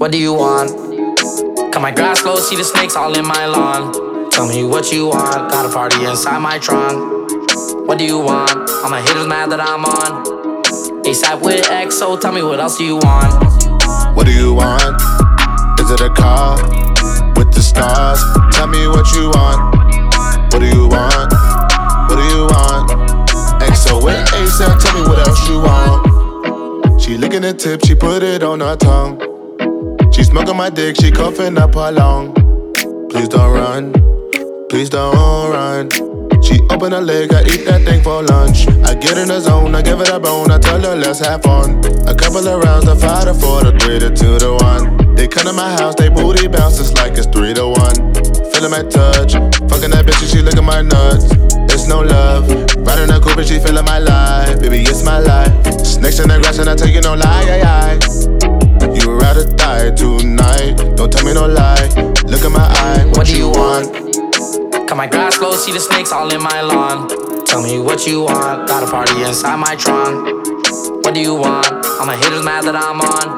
What do you want? Cut my grass slow, see the snakes all in my lawn. Tell me what you want, got a party inside my trunk. What do you want? All my haters mad that I'm on ASAP with XO, tell me what else do you want? What do you want? Is it a car with the stars? Tell me what you want. What do you want? What do you want? XO with ASAP, tell me what else you want. She licking the tip, she put it on her tongue. She smoking my dick, she coughing up her lung. Please don't run, please don't run. She open her leg, I eat that thing for lunch. I get in the zone, I give it a bone, I tell her let's have fun. A couple of rounds, the 5 to 4 to 3 to 2 to 1. They come to my house, they booty bounces like it's 3 to 1. Feeling my touch, fucking that bitch and she licking my nuts. It's no love, riding a coupe and she feeling my life. Baby, it's my life. Snakes in the grass and I tell you no lie. You would rather die tonight, don't tell me no lie. Look in my eye, what do you want? Cut my grass slow, see the snakes all in my lawn. Tell me what you want, got a party inside my trunk. What do you want? All my haters mad that I'm on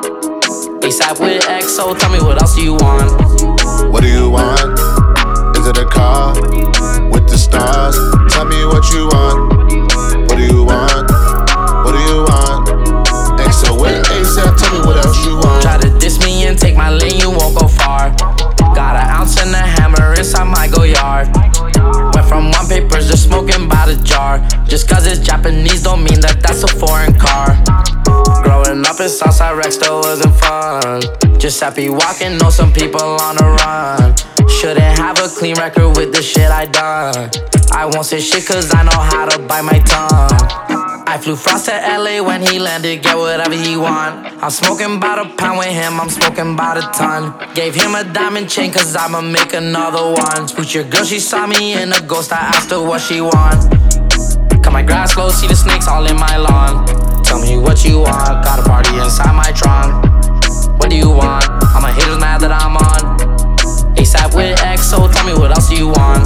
ASAP with XO, tell me what else do you want? What do you want? Is it a car with the stars? Tell me what you want. What do you want? What do you want? XO with ASAP, tell me what else you want. Try to diss me and take my lane, you won't go far. Got an ounce and a hammer inside my go yard. Went from one papers to smoking by the jar. Just cause it's Japanese don't mean that that's a foreign car. Growing up in Southside Rex still wasn't fun. Just happy walking, know some people on the run. Shouldn't have a clean record with the shit I done. I won't say shit cause I know how to bite my tongue. I flew Frost to LA when he landed, get whatever he want. I'm smoking about a pound with him, I'm smoking about a ton. Gave him a diamond chain cause I'ma make another one. Spooked your girl, she saw me in a ghost, I asked her what she want. Cut my grass slow, see the snakes all in my lawn. Tell me what you want, got a party inside my trunk. What do you want? All my haters mad that I'm on ASAP with XO, tell me what else do you want?